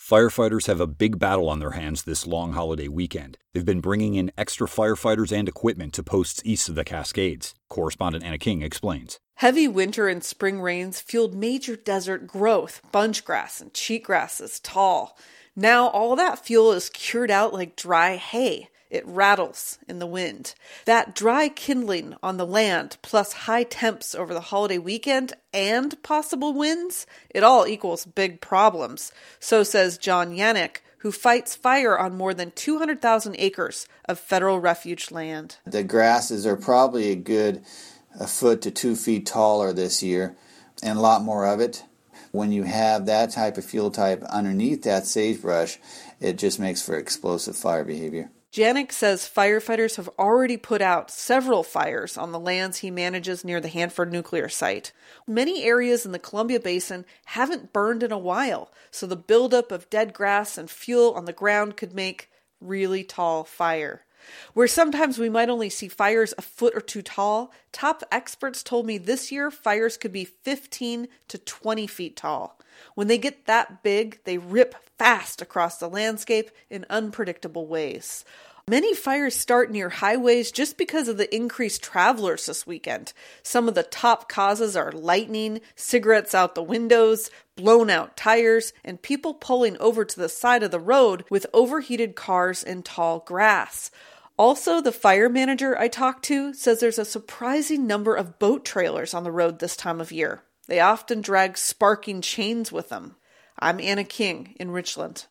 Firefighters have a big battle on their hands this long holiday weekend. They've been bringing in extra firefighters and equipment to posts east of the Cascades. Correspondent Anna King explains. Heavy winter and spring rains fueled major desert growth. Bunchgrass and cheatgrass is tall. Now all that fuel is cured out like dry hay. It rattles in the wind. That dry kindling on the land, plus high temps over the holiday weekend and possible winds, it all equals big problems. So says John Yannick, who fights fire on more than 200,000 acres of federal refuge land. The grasses are probably a foot to 2 feet taller this year, and a lot more of it. When you have that type of fuel type underneath that sagebrush, it just makes for explosive fire behavior. Janik says firefighters have already put out several fires on the lands he manages near the Hanford nuclear site. Many areas in the Columbia Basin haven't burned in a while, so the buildup of dead grass and fuel on the ground could make really tall fire. Where sometimes we might only see fires a foot or two tall, top experts told me this year fires could be 15 to 20 feet tall. When they get that big, they rip fast across the landscape in unpredictable ways. Many fires start near highways just because of the increased travelers this weekend. Some of the top causes are lightning, cigarettes out the windows, blown out tires, and people pulling over to the side of the road with overheated cars and tall grass. Also, the fire manager I talked to says there's a surprising number of boat trailers on the road this time of year. They often drag sparking chains with them. I'm Anna King in Richland.